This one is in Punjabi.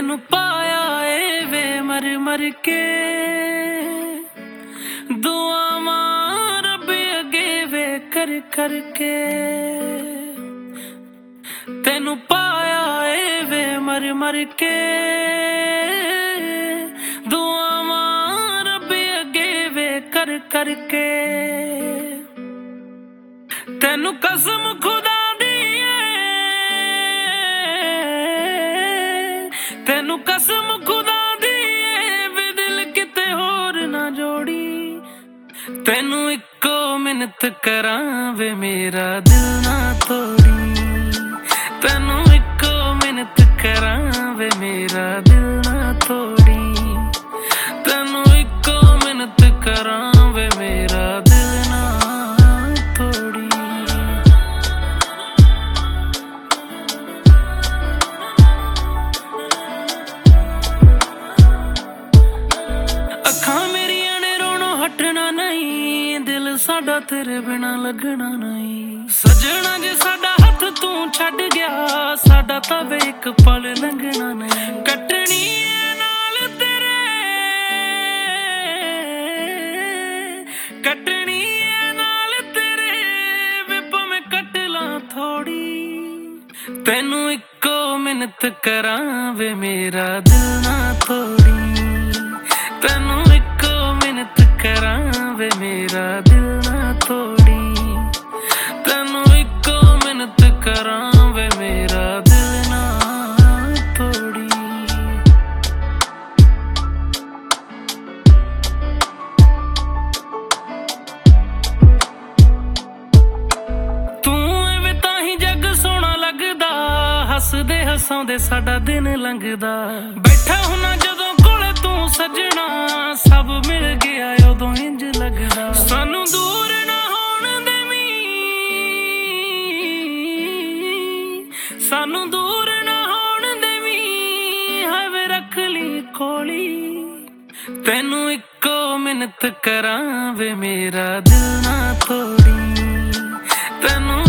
ਤੈਨੂੰ ਪਾਇਆ ਏ ਵੇ ਮਰ ਮਰ ਕੇ ਦੁਆਵਾਂ ਰੱਬ ਅੱਗੇ ਵੇ ਕਰ ਕਰਕੇ ਤੈਨੂੰ ਪਾਇਆ ਏ ਵੇ ਮਰ ਮਰ ਕੇ ਦੁਆਵਾਂ ਰੱਬ ਅੱਗੇ ਵੇ ਕਰ ਕਰਕੇ ਤੈਨੂੰ ਕਸਮ ਖੁਦਾ ਤੈਨੂੰ ਕਸਮ ਖੁਦਾ ਦੀ ਵੇ ਦਿਲ ਕਿਤੇ ਹੋਰ ਨਾ ਜੋੜੀ ਤੈਨੂੰ ਇੱਕੋ ਮਿੰਨਤ ਕਰਾਂ ਵੇ ਮੇਰਾ ਦਿਲ ਨਾ ਤੋੜੀ ਤੈਨੂੰ ਇੱਕੋ ਮਿੰਨਤ ਕਰਾਂ ਵੇ ਮੇਰਾ ਦਿਲ ਨਾ ਤੋੜੀ ਤੈਨੂੰ ਇੱਕੋ ਮਿੰਨਤ ਕਰਾਂ ਵੇ ਮੇਰਾ ਦਿਲ ਨਾ ਤੋੜੀ ਅੱਖਾਂ ਮੇਰੀਆਂ ਨੇ ਰੋਣੋਂ ਹਟਣਾ ਨਹੀਂ ਦਿਲ ਸਾਡਾ ਤੇਰੇ ਬਿਨਾ ਲੱਗਣਾ ਨਹੀਂ ਸਜਣਾ ਜੇ ਸਾਡਾ ਹੱਥ ਤੂੰ ਛੱਡ ਗਿਆ ਸਾਡਾ ਤਾਂ ਵੇ ਇੱਕ ਪਲ ਲੰਘਣਾ ਨਹੀਂ ਕੱਟਣੀ ਏ ਨਾਲ ਤੇਰੇ ਕੱਟਣੀ ਏ ਨਾਲ ਤੇਰੇ ਵੇ ਭਾਵੇਂ ਕੱਟ ਲਾਂ ਥੋੜੀ ਤੈਨੂੰ ਇੱਕੋ ਮਿੰਨਤ ਕਰਾਂ ਵੇ ਮੇਰਾ ਦਿਲ ਨਾ ਤੋੜੀ ਤੈਨੂੰ ਇੱਕੋ ਮਿੰਨਤ ਕਰਾਂ ਵੇ ਮੇਰਾ ਦਿਲ ਨਾ ਤੋੜੀ ਤੈਨੂੰ ਇੱਕੋ ਮਿੰਨਤ ਕਰਾਂ ਵੇ ਮੇਰਾ ਦਿਲ ਨਾ ਤੋੜੀ ਤੂੰ ਐਵੇਂ ਤਾਂ ਹੀ ਜੱਗ ਸੋਹਣਾ ਲੱਗਦਾ ਹੱਸਦੇ ਹਸਾਉਂਦੇ ਸਾਡਾ ਦਿਨ ਲੰਘਦਾ ਬੈਠਾ ਹੁਣਾ ਜਦੋਂ ਕੋਲੇ ਤੂੰ ਸੱਜਣਾ ਸਭ ਮਿਲ ਗਿਆ ਉਦੋਂ ਇੰਝ ਲੱਗਦਾ ਸਾਨੂੰ ਦੂਰ ਨਾ ਹੋਣ ਦੇਵੀਂ ਸਾਨੂੰ ਦੂਰ ਨਾ ਹੋਣ ਦੇਵੀਂ ਹਾਵੇ ਰੱਖ ਲਈ ਕੋਲੀ ਤੈਨੂੰ ਇੱਕੋ ਮਿੰਨਤ ਕਰਾਂ ਵੇ ਮੇਰਾ ਦਿਲ ਨਾ ਤੋੜੀ ਤੈਨੂੰ